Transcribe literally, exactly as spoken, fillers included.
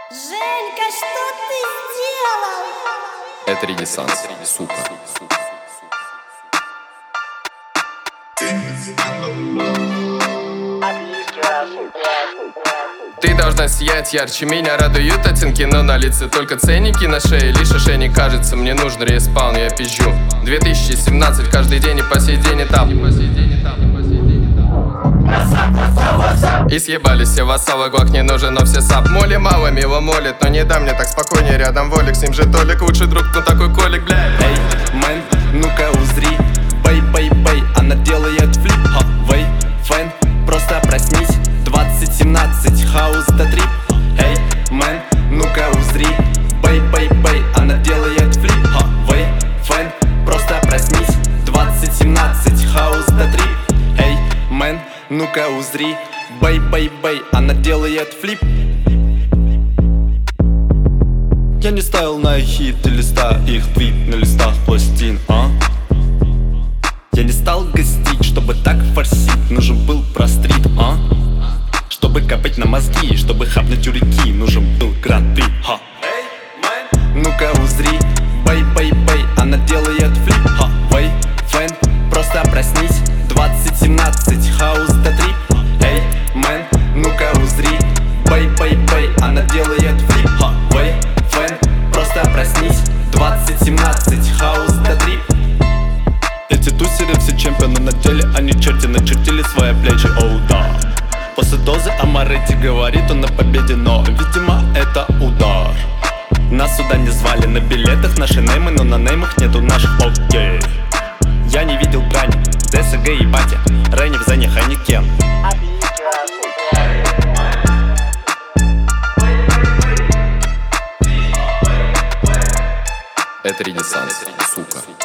Женька, что ты сделал? Это Ренессанс, сука. Ты должна сиять ярче меня, радуют оттенки, но на лице только ценники, на шее лишь ошейник. Кажется, мне нужен респаун, я пизжу две тысячи семнадцать, каждый день и по сей день этап. И съебались все вассалы, гуак не нужен, но все сап. Моли мало, мило молит, но не дам мне так спокойнее. Рядом Волик, с ним же Толик, лучший друг, но такой колик, бля. Эй, мэн, ну-ка узри, бэй, бэй, бэй, она делает флип, ха, вэй, фэн, просто проснись, двадцать семнадцать, хаус до трип. Эй, мэн, ну-ка узри, бэй, бэй, бэй, она делает флип, ха, вэй, фэн, просто проснись, двадцать семнадцать, хаус до трип. Эй, мэн, ну-ка узри, бэй, бэй, бэй, она делает флип. Я не ставил на хиты листа, их твит на листах пластин, а? Я не стал гостить, чтобы так форсить, нужен был прострит, а? Чтобы копать на мозги, чтобы хапнуть у реки, нужен был кранты, ха. Ну-ка узри, бэй, бэй, бэй, она делает флип, ха, вэй, фэн, просто проснись, двадцать семнадцать, хаус до трип. Эй, мэн, ну-ка узри, бэй, бэй, бэй, она делает флип, ха, вэй, фэн, просто проснись, двадцать семнадцать, хаус до трип. Эти тусеры все чемпионы на деле, они черти начертили свои плечи, оу да. После дозы Амаретти говорит он о победе, но, видимо, это удар. Нас сюда не звали, на билетах наши неймы, но на неймах нету наших, окей. Я не видел брани, ДСГ и батя, Ренни в зоне Хайникен. Это Ренессанс, сука.